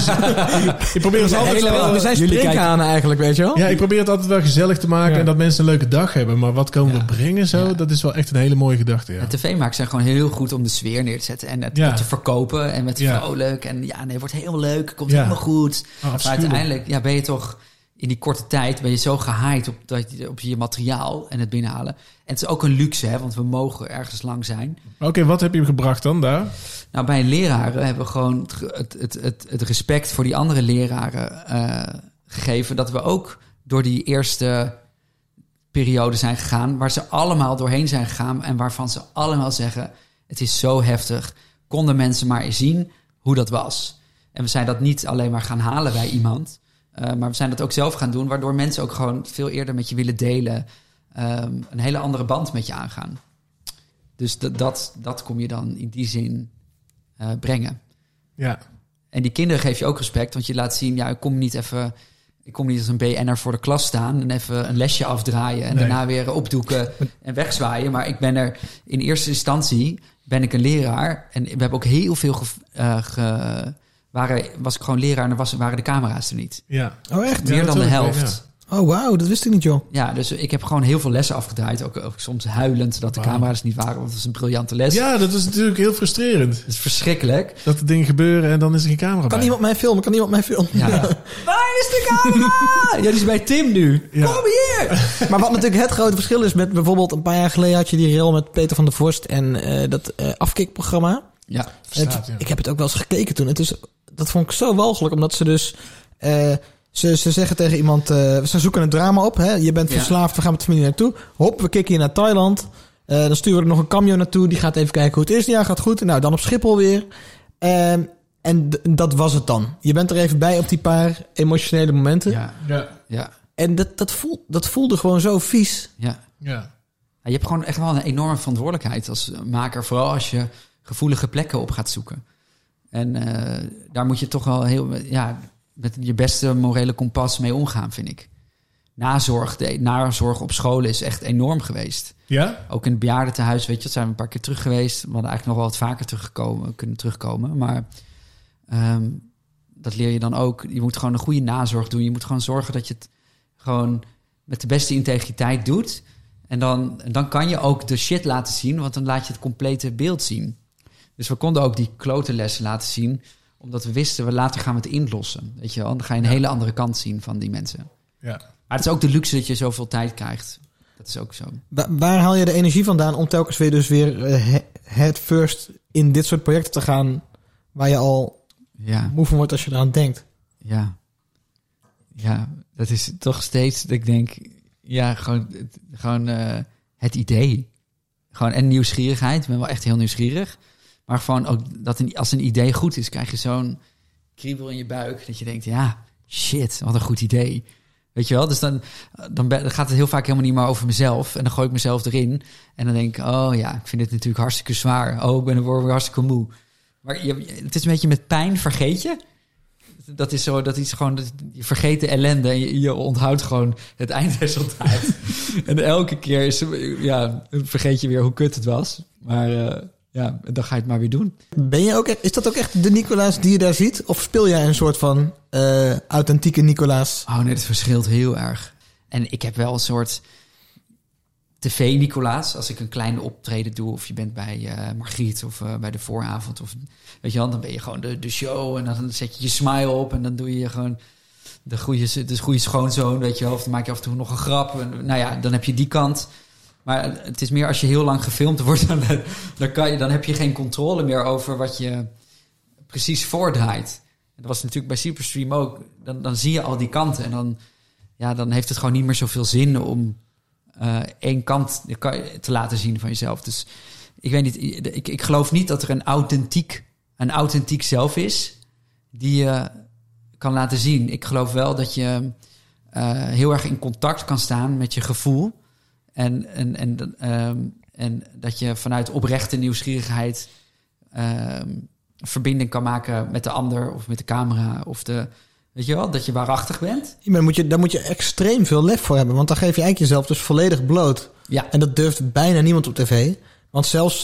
we zijn spreekhanen eigenlijk, weet je wel? Ja, ik probeer het altijd wel gezellig te maken en dat mensen een leuke dag hebben. Maar wat komen we brengen zo? Ja. Dat is wel echt een hele mooie gedachte. Ja. TV-makers zijn gewoon heel goed om de sfeer neer te zetten en het te verkopen en met vrolijk. En het wordt heel leuk, komt helemaal goed. Maar uiteindelijk ben je toch... In die korte tijd ben je zo gehyped op je materiaal en het binnenhalen. En het is ook een luxe, hè, want we mogen ergens lang zijn. Oké, wat heb je gebracht dan daar? Nou, bij leraren hebben we gewoon het respect voor die andere leraren gegeven. Dat we ook door die eerste periode zijn gegaan, waar ze allemaal doorheen zijn gegaan en waarvan ze allemaal zeggen, het is zo heftig. Konden mensen maar eens zien hoe dat was. En we zijn dat niet alleen maar gaan halen bij iemand... maar we zijn dat ook zelf gaan doen... waardoor mensen ook gewoon veel eerder met je willen delen... een hele andere band met je aangaan. Dus dat kom je dan in die zin brengen. Ja. En die kinderen geef je ook respect... want je laat zien, ik Ik kom niet als een BN'er voor de klas staan en even een lesje afdraaien en daarna weer opdoeken en wegzwaaien. Maar ik ben er in eerste instantie ben ik een leraar en we hebben ook heel veel was ik gewoon leraar en waren de camera's er niet. Ja. Oh, echt? Meer dan de helft. Ja. Oh, wauw, dat wist ik niet, joh. Ja, dus ik heb gewoon heel veel lessen afgedraaid. Ook soms huilend dat de camera's niet waren. Want het was een briljante les. Ja, dat is natuurlijk heel frustrerend. Dat is verschrikkelijk. Dat er dingen gebeuren en dan is er geen camera Kan bij. iemand mij filmen? Ja. Waar is de camera? Ja, die is bij Tim nu. Ja. Kom hier! Maar wat natuurlijk het grote verschil is met bijvoorbeeld een paar jaar geleden had je die reel met Peter van der Vorst en dat afkikprogramma. Ja. Ik heb het ook wel eens gekeken toen. Dat vond ik zo walgelijk, omdat ze dus... Ze zeggen tegen iemand... ze zoeken een drama op. Hè? Je bent verslaafd, we gaan met de familie naartoe. Hop, we kicken je naar Thailand. Dan sturen we er nog een cameo naartoe. Die gaat even kijken hoe het is. Ja, gaat goed. Nou, dan op Schiphol weer. En dat was het dan. Je bent er even bij op die paar emotionele momenten. Ja. En dat voelde gewoon zo vies. Ja. Ja. Je hebt gewoon echt wel een enorme verantwoordelijkheid als maker. Vooral als je gevoelige plekken op gaat zoeken. En daar moet je toch wel heel... met je beste morele kompas mee omgaan, vind ik. Nazorg op scholen is echt enorm geweest. Ja? Ook in het bejaardentehuis, weet je, dat zijn we een paar keer terug geweest. We hadden eigenlijk nog wel wat vaker kunnen terugkomen. Maar dat leer je dan ook. Je moet gewoon een goede nazorg doen. Je moet gewoon zorgen dat je het gewoon met de beste integriteit doet. En dan kan je ook de shit laten zien, want dan laat je het complete beeld zien. Dus we konden ook die klote lessen laten zien, omdat we wisten, later gaan we het inlossen. Weet je wel? Dan ga je een hele andere kant zien van die mensen. Ja. Maar het is ook de luxe dat je zoveel tijd krijgt. Dat is ook zo. Waar haal je de energie vandaan om telkens weer head first in dit soort projecten te gaan, waar je al moe van wordt als je eraan denkt? Ja, dat is toch steeds dat ik denk, gewoon het idee. Gewoon en nieuwsgierigheid. Ik ben wel echt heel nieuwsgierig. Maar gewoon ook dat als een idee goed is, krijg je zo'n kriebel in je buik dat je denkt, shit, wat een goed idee. Weet je wel? Dus dan gaat het heel vaak helemaal niet meer over mezelf. En dan gooi ik mezelf erin. En dan denk ik, ik vind dit natuurlijk hartstikke zwaar. Ik ben weer hartstikke moe. Maar het is een beetje met pijn vergeet je. Dat is gewoon, je vergeet de ellende en je onthoudt gewoon het eindresultaat. En elke keer vergeet je weer hoe kut het was. Maar dan ga je het maar weer doen. Is dat ook echt de Nicolaas die je daar ziet? Of speel jij een soort van authentieke Nicolaas? Oh nee, het verschilt heel erg. En ik heb wel een soort tv-Nicolaas. Als ik een kleine optreden doe, of je bent bij Margriet of bij de vooravond. Of weet je wel, dan ben je gewoon de show. En dan zet je je smile op en dan doe je gewoon de goede schoonzoon, weet je wel. Of dan maak je af en toe nog een grap. En, dan heb je die kant. Maar het is meer als je heel lang gefilmd wordt, dan heb je geen controle meer over wat je precies voordraait. En dat was natuurlijk bij Superstream ook. Dan zie je al die kanten en dan heeft het gewoon niet meer zoveel zin om één kant te laten zien van jezelf. Dus ik weet niet, ik geloof niet dat er een authentiek zelf is die je kan laten zien. Ik geloof wel dat je heel erg in contact kan staan met je gevoel. En dat je vanuit oprechte nieuwsgierigheid verbinding kan maken met de ander of met de camera of weet je wel, dat je waarachtig bent. Daar moet je extreem veel lef voor hebben, want dan geef je eigenlijk jezelf dus volledig bloot. Ja. En dat durft bijna niemand op tv. Want zelfs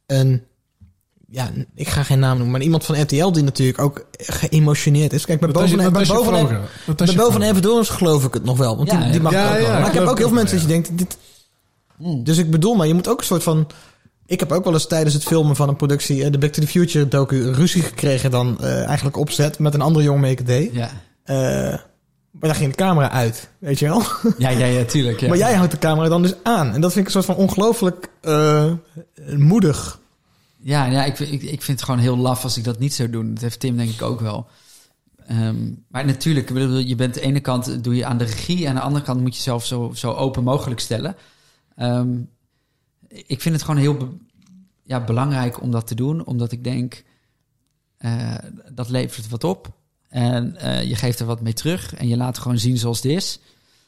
ik ga geen naam noemen, maar iemand van RTL die natuurlijk ook geëmotioneerd is. Kijk, bij Boven Everdorens geloof ik het nog wel. Want die mag het ook wel. Maar ik heb ook heel veel mensen dat je denkt, Dus ik bedoel, maar je moet ook een soort van... Ik heb ook wel eens tijdens het filmen van een productie, de Back to the Future docu, ruzie gekregen dan eigenlijk opzet met een andere jongen mee ik het deed. Ja. Maar dan ging de camera uit, weet je wel? Ja, tuurlijk. Ja. Maar jij houdt de camera dan dus aan. En dat vind ik een soort van ongelooflijk moedig. Ja, ik vind het gewoon heel laf als ik dat niet zou doen. Dat heeft Tim denk ik ook wel. Maar natuurlijk, je bent aan de ene kant doe je aan de regie, en aan de andere kant moet je zelf zo open mogelijk stellen. Ik vind het gewoon heel belangrijk om dat te doen, omdat ik denk dat levert wat op en je geeft er wat mee terug en je laat het gewoon zien zoals het is.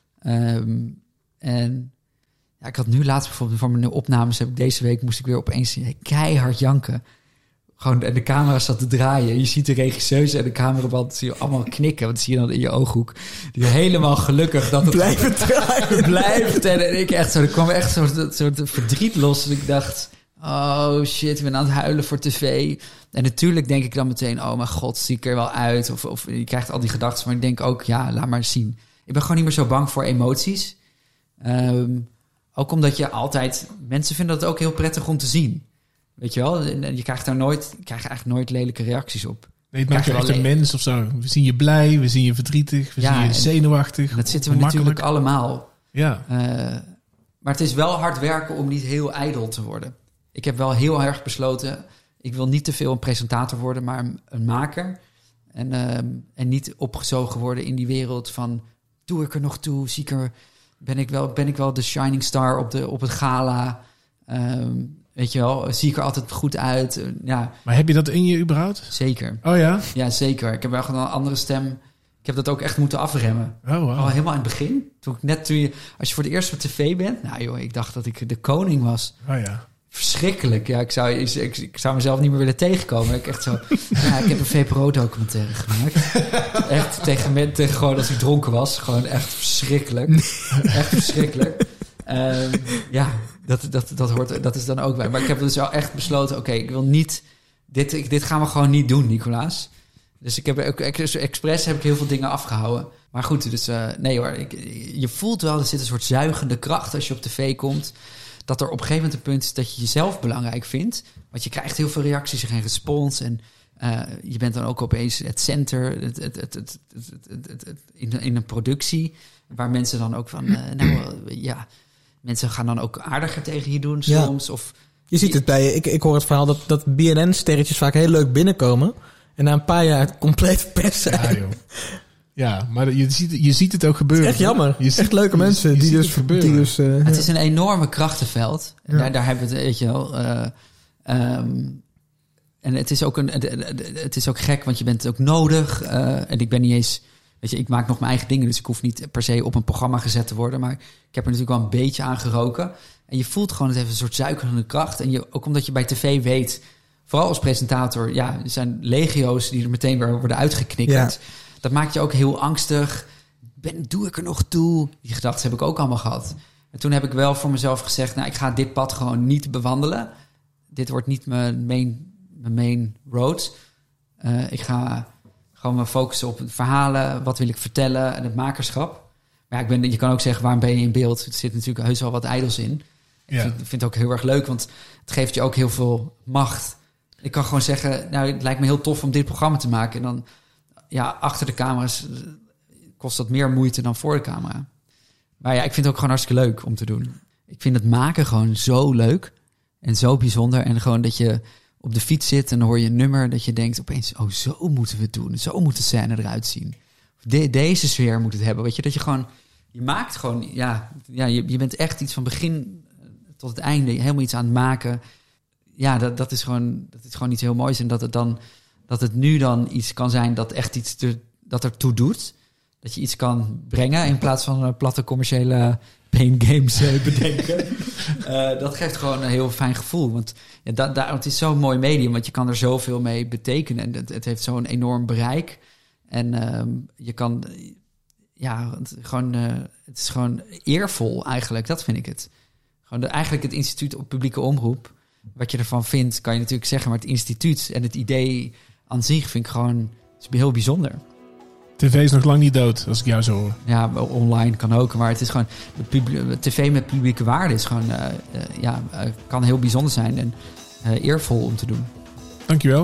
En ik had nu laatst bijvoorbeeld voor mijn opnames, deze week moest ik weer opeens keihard janken. Gewoon, en de camera zat te draaien. Je ziet de regisseurs en de cameraband zie je allemaal knikken. Want dat zie je dan in je ooghoek. Die helemaal gelukkig dat het Blijven draaien. blijft. En ik echt zo, er kwam echt zo'n soort verdriet los. En ik dacht, oh shit, ik ben aan het huilen voor tv. En natuurlijk denk ik dan meteen, oh mijn god, zie ik er wel uit? Of je krijgt al die gedachten. Maar ik denk ook, ja, laat maar zien. Ik ben gewoon niet meer zo bang voor emoties. Ook omdat je altijd... Mensen vinden het ook heel prettig om te zien. Weet je wel? En je krijgt eigenlijk nooit lelijke reacties op. Nee, het maakt je echt een mens of zo. We zien je blij, we zien je verdrietig, we zien je zenuwachtig. Dat zitten we natuurlijk allemaal. Ja. Maar het is wel hard werken om niet heel ijdel te worden. Ik heb wel heel erg besloten... Ik wil niet te veel een presentator worden, maar een maker. En niet opgezogen worden in die wereld van... Doe ik er nog toe? Ben ik wel de shining star op het gala? Weet je wel, zie ik er altijd goed uit? Ja. Maar heb je dat in je überhaupt? Zeker. Oh ja? Ja, zeker. Ik heb wel gewoon een andere stem. Ik heb dat ook echt moeten afremmen. Oh, wow. Al helemaal in het begin. Als je voor het eerst op tv bent... Nou joh, ik dacht dat ik de koning was. Oh ja. Verschrikkelijk. Ja, ik zou mezelf niet meer willen tegenkomen. Ik echt zo... Ja, ik heb een VPRO-documentaire gemaakt. Echt tegen gewoon als ik dronken was. Gewoon echt verschrikkelijk. Echt verschrikkelijk. Ja, dat is dan ook bij. Maar ik heb dus wel echt besloten... Oké, ik wil niet... Dit gaan we gewoon niet doen, Nicolaas. Dus ik heb ook expres heb ik heel veel dingen afgehouden. Maar goed, dus nee hoor. Je voelt wel, er zit een soort zuigende kracht als je op tv komt... dat er op een gegeven moment een punt is dat je jezelf belangrijk vindt. Want je krijgt heel veel reacties en geen respons. En je bent dan ook opeens het center in een productie... waar mensen dan ook van... mensen gaan dan ook aardiger tegen je doen soms. Ja. Of, je ziet het bij... Ik hoor het verhaal dat BNN-sterretjes vaak heel leuk binnenkomen... en na een paar jaar compleet pers zijn. Ja, joh. Ja, maar je ziet het ook gebeuren. Het is echt jammer. Echt leuke mensen die dus gebeuren. Het is een enorme krachtenveld. En daar hebben we het, weet je wel. En het is ook gek, want je bent ook nodig. En ik ben niet eens... Weet je, ik maak nog mijn eigen dingen, dus ik hoef niet per se op een programma gezet te worden. Maar ik heb er natuurlijk wel een beetje aan geroken. En je voelt gewoon, het heeft een soort zuigerende kracht. En ook omdat je bij tv weet, vooral als presentator... Ja, er zijn legio's die er meteen weer worden uitgeknikkerd. Ja. Dat maakt je ook heel angstig. Doe ik er nog toe? Die gedachten heb ik ook allemaal gehad. En toen heb ik wel voor mezelf gezegd... Nou, ik ga dit pad gewoon niet bewandelen. Dit wordt niet mijn main road. Ik ga gewoon me focussen op het verhalen. Wat wil ik vertellen? En het makerschap. Maar ja, je kan ook zeggen, waarom ben je in beeld? Er zit natuurlijk heus wel wat ijdels in. Ja. Ik vind het ook heel erg leuk, want het geeft je ook heel veel macht. Ik kan gewoon zeggen, nou, het lijkt me heel tof om dit programma te maken. En dan... Ja, achter de camera's kost dat meer moeite dan voor de camera. Maar ja, ik vind het ook gewoon hartstikke leuk om te doen. Ik vind het maken gewoon zo leuk en zo bijzonder. En gewoon dat je op de fiets zit en dan hoor je een nummer... dat je denkt opeens, oh, zo moeten we het doen. Zo moet de scène eruit zien. Deze sfeer moet het hebben. Weet je, dat je gewoon... Je maakt gewoon... Ja, je bent echt iets van begin tot het einde... helemaal iets aan het maken. Ja, dat is gewoon iets heel moois. En dat het nu dan iets kan zijn dat echt iets dat ertoe doet. Dat je iets kan brengen in plaats van platte commerciële pain games bedenken. Dat geeft gewoon een heel fijn gevoel. Want ja, het is zo'n mooi medium, want je kan er zoveel mee betekenen. En het heeft zo'n enorm bereik. En je kan... Ja, het is gewoon eervol eigenlijk, dat vind ik het. Gewoon eigenlijk het instituut op publieke omroep. Wat je ervan vindt, kan je natuurlijk zeggen. Maar het instituut en het idee... aan zich vind ik gewoon heel bijzonder. TV is nog lang niet dood, als ik jou zo hoor. Ja, online kan ook. Maar het is gewoon... TV met publieke waarde is gewoon... kan heel bijzonder zijn. En eervol om te doen. Dankjewel.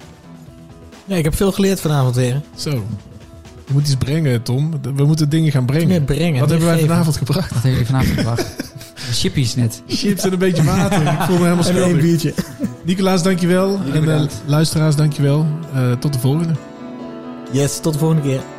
Ja, ik heb veel geleerd vanavond weer. Zo. Je moet iets brengen, Tom. We moeten dingen gaan brengen. Nee, brengen. Wat hebben wij vanavond gebracht? Wat hebben jullie vanavond gebracht? Chippies net. Chips en een beetje water. Ik voel me helemaal schuldig. En een biertje. Nicolaas, dankjewel. En luisteraars, dankjewel. Tot de volgende. Yes, tot de volgende keer.